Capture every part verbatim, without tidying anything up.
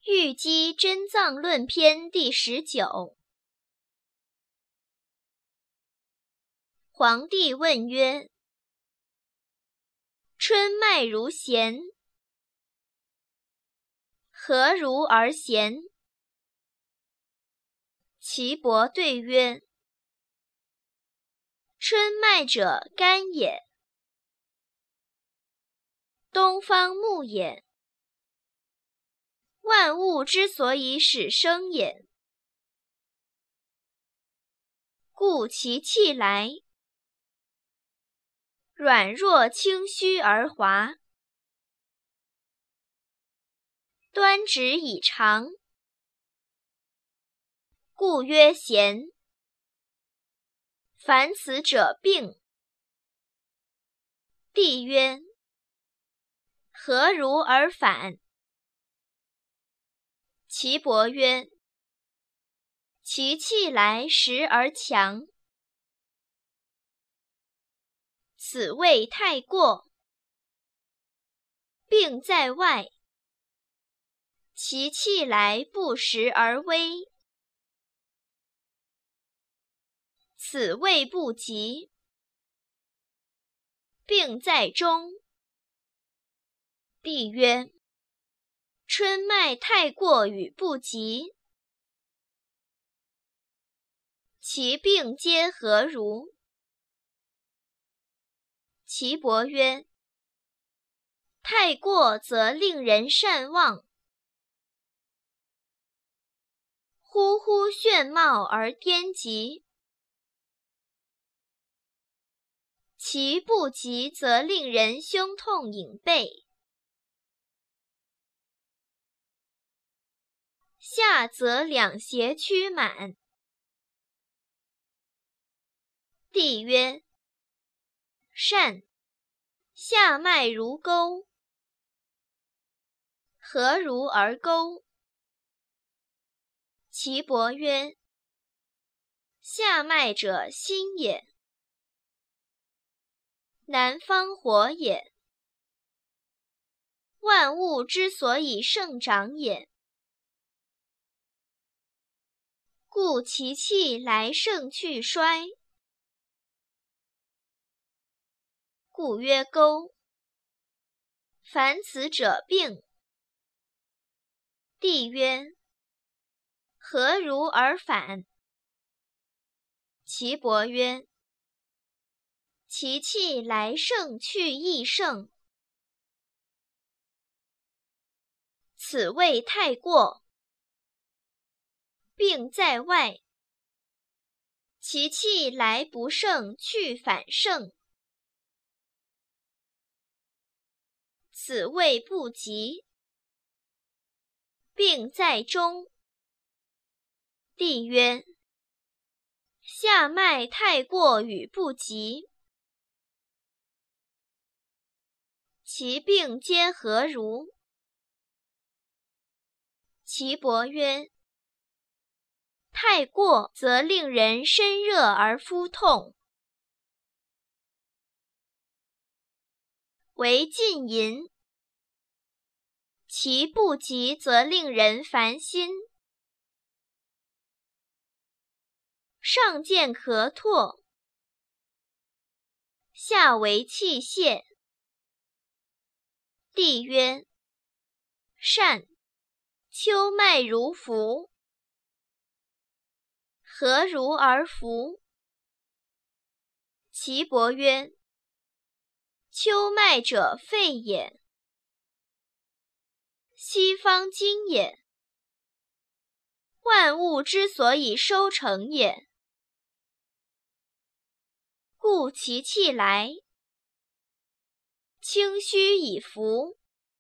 玉姬真藏论篇第十九。皇帝问曰：春麦如咸，何如而咸？岐伯对曰：春麦者，甘也，东方木也，万物之所以始生也，故其气来，软弱轻虚而滑，端直以长，故曰咸。凡此者病。帝曰：何如而反？岐伯曰：其气来实而强，此谓太过。病在外，其气来不时而微，此谓不及。病在中。帝曰：春麦太过与不及，其病皆何如？岐伯曰：太过则令人善忘，忽忽眩冒而颠急，其不及则令人胸痛隐背，下则两胁屈满。帝曰：善。下脉如钩，何如而钩？岐伯曰：下脉者，心也，南方火也，万物之所以盛长也，故其气来盛去衰，故曰钩。凡此者病。帝曰：何如而反？岐伯曰：其气来盛去亦盛，此谓太过。病在外，其气来不盛去反盛，此谓不及。病在中。帝曰：下脉太过与不及，其病皆何如？岐伯曰：太过则令人身热而肤痛，为禁淫；其不及则令人烦心，上见咳唾，下为气泄。帝曰：善。秋麦如服，何如而服？岐伯曰：秋麦者，肺也，西方精也，万物之所以收成也，故其气来，轻虚以服，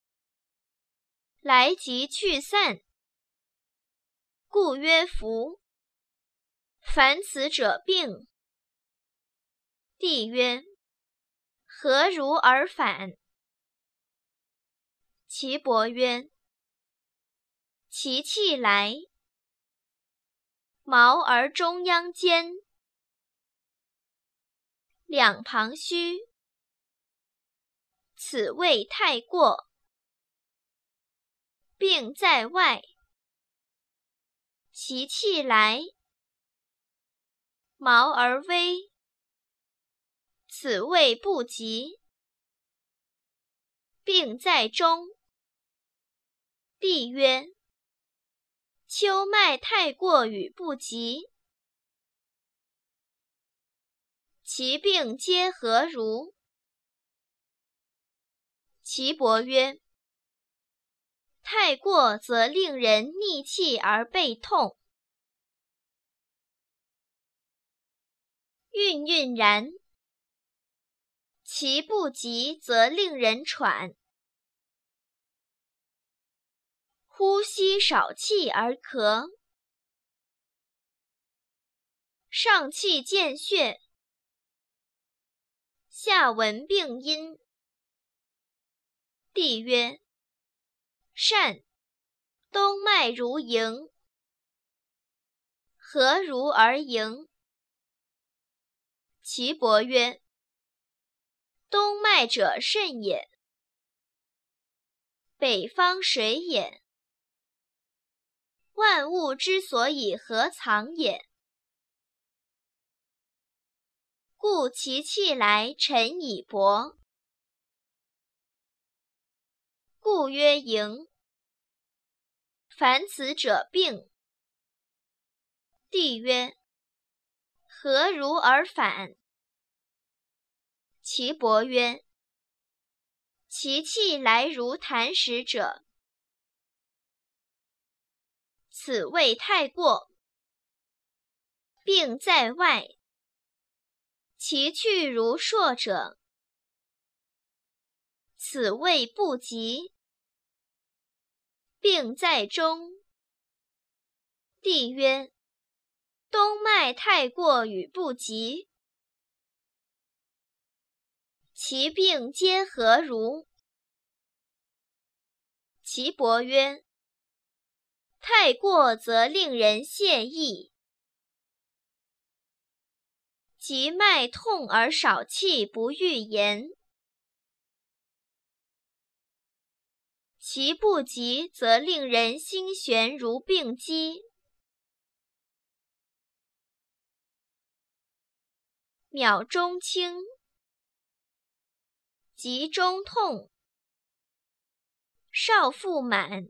来即去散，故曰服。凡此者病。帝曰：何如而反？岐伯曰：其气来，毛而中央坚，两旁虚，此谓太过。病在外， 其气来，毛而微，此谓不及。病在中。帝曰：秋脉太过与不及，其病皆何如？岐伯曰：太过则令人逆气而背痛，晕晕然；其不及则令人喘，呼吸少气而咳，上气见血，下闻病因。帝曰：善。冬脉如迎，何如而迎？岐伯曰：冬脉者肾也，北方水也，万物之所以合藏也，故其气来沉以薄，故曰迎。凡此者病。帝曰：何如而反？岐伯曰：其气来如痰石者，此谓太过。病在外，其去如朔者，此谓不及。病在中。帝曰：冬脉太过与不及，其病皆何如？岐伯曰：太过则令人泄意，即脉痛而少气不欲言，其不及则令人心悬如病机，秒中轻，急中痛，少腹满，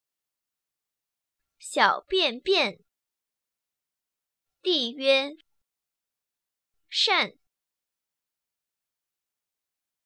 小便变。帝曰：善。